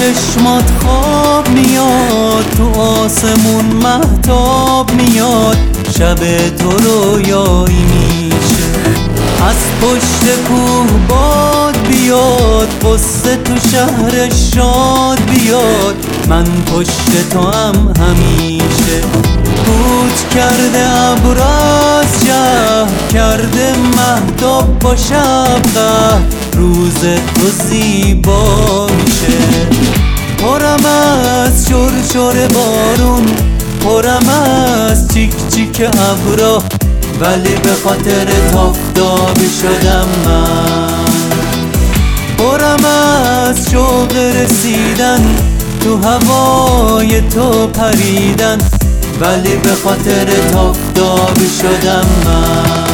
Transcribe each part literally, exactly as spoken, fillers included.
چشمات خواب میاد، تو آسمون مهتاب میاد، شب تو رویایی میشه. از پشت کوه باد بیاد، قصه تو شهر شاد بیاد، من پشت تو هم همیشه. کوچ کرده ابر از شهر، کرده مهتاب با شب قهر، روز تو زیبا میشه. پرم از شور شور بارون، پرم از چیک چیک ابرا، ولی به خاطر تافتاب شدم من. پرم از شوق رسیدن، تو هوای تو پریدن، ولی به خاطر تافتاب شدم من.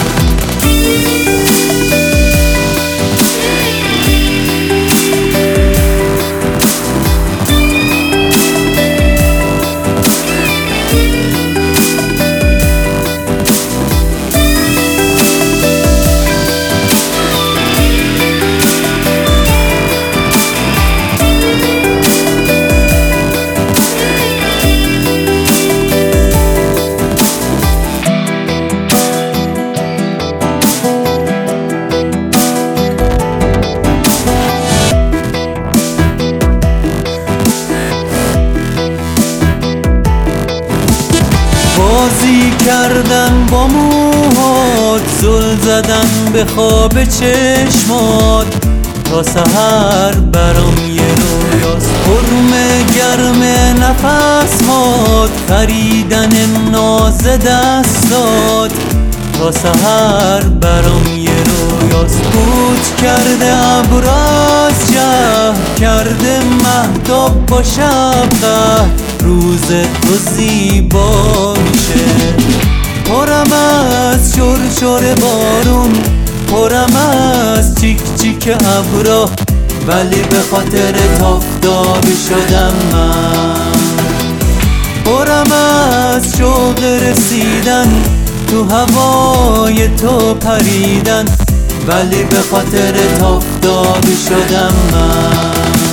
بازی کردن با موهات، زل زدن به خواب چشمات، تا سحر برام یه رویاست. حرم گرم نفس هات، خریدن ناز دستات، تا سحر برام یه رویاست. کوچ کرده ابر از شهر، کرده مهتاب با شب قهر، روز تو زیبا میشه. پرم از شور شور بارون، پرم از چیک چیک ابرا، ولی به خاطر تافتاب شدم من. پرم از شوق رسیدن، تو هوای تو پریدن، ولی به خاطر تافتاب شدم من.